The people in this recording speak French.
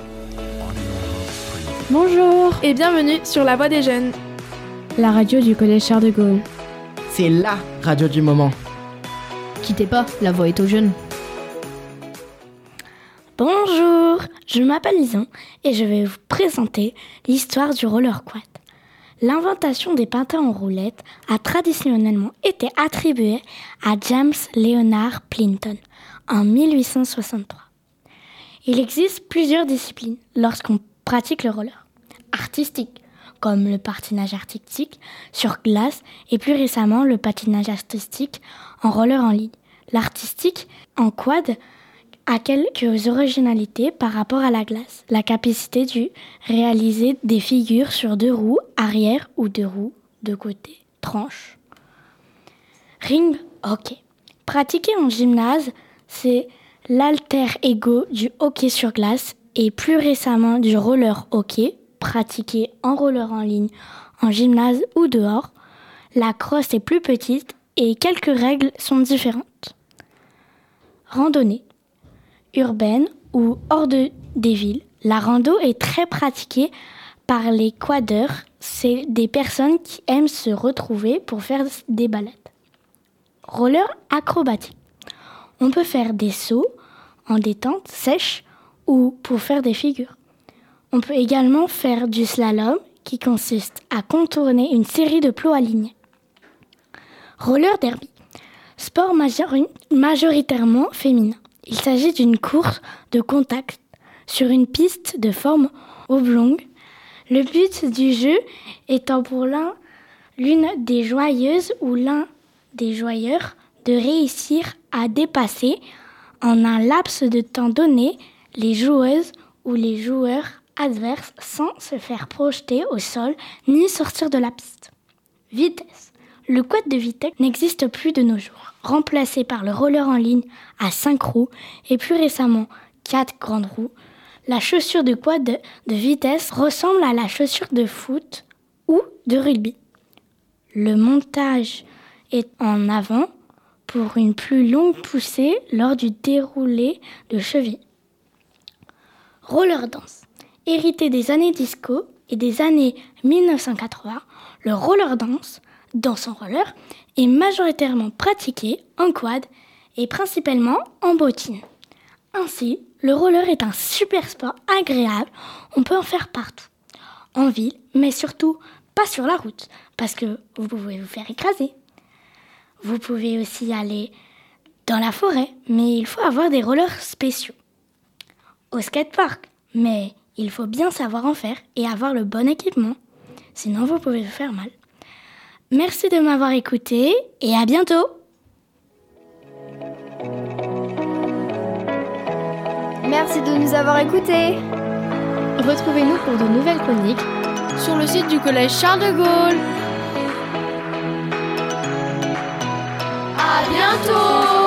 Bonjour et bienvenue sur La Voix des Jeunes, la radio du collège Charles de Gaulle. C'est LA radio du moment. Quittez pas, la voix est aux jeunes. Bonjour, je m'appelle Lison et je vais vous présenter l'histoire du roller quad. L'invention des patins en roulette a traditionnellement été attribuée à James Leonard Plinton en 1863. Il existe plusieurs disciplines lorsqu'on pratique le roller. Artistique, comme le patinage artistique sur glace et plus récemment le patinage artistique en roller en ligne. L'artistique en quad a quelques originalités par rapport à la glace. La capacité de réaliser des figures sur 2 roues arrière ou 2 roues de côté, tranche. Ring hockey. Pratiqué en gymnase, c'est l'alter ego du hockey sur glace et plus récemment du roller hockey, pratiqué en roller en ligne, en gymnase ou dehors. La crosse est plus petite et quelques règles sont différentes. Randonnée. Urbaine ou hors des villes, la rando est très pratiquée par les quadeurs. C'est des personnes qui aiment se retrouver pour faire des balades. Roller acrobatique. On peut faire des sauts en détente sèche ou pour faire des figures. On peut également faire du slalom qui consiste à contourner une série de plots alignés. Roller derby. Sport majoritairement féminin. Il s'agit d'une course de contact sur une piste de forme oblongue. Le but du jeu étant pour l'une des joueuses ou l'un des joueurs de réussir à dépasser en un laps de temps donné les joueuses ou les joueurs adverses sans se faire projeter au sol ni sortir de la piste. Vitesse. Le quad de vitesse n'existe plus de nos jours, remplacé par le roller en ligne à 5 roues et plus récemment 4 grandes roues. La chaussure de quad de vitesse ressemble à la chaussure de foot ou de rugby. Le montage est en avant pour une plus longue poussée lors du déroulé de cheville. Roller dance. Hérité des années disco et des années 1980, le roller dance en roller, est majoritairement pratiqué en quad et principalement en bottine. Ainsi, le roller est un super sport agréable, on peut en faire partout, en ville, mais surtout pas sur la route, parce que vous pouvez vous faire écraser. Vous pouvez aussi aller dans la forêt, mais il faut avoir des rollers spéciaux. Au skatepark, mais il faut bien savoir en faire et avoir le bon équipement, sinon vous pouvez vous faire mal. Merci de m'avoir écouté et à bientôt. Merci de nous avoir écoutés. Retrouvez-nous pour de nouvelles chroniques sur le site du collège Charles de Gaulle. À bientôt.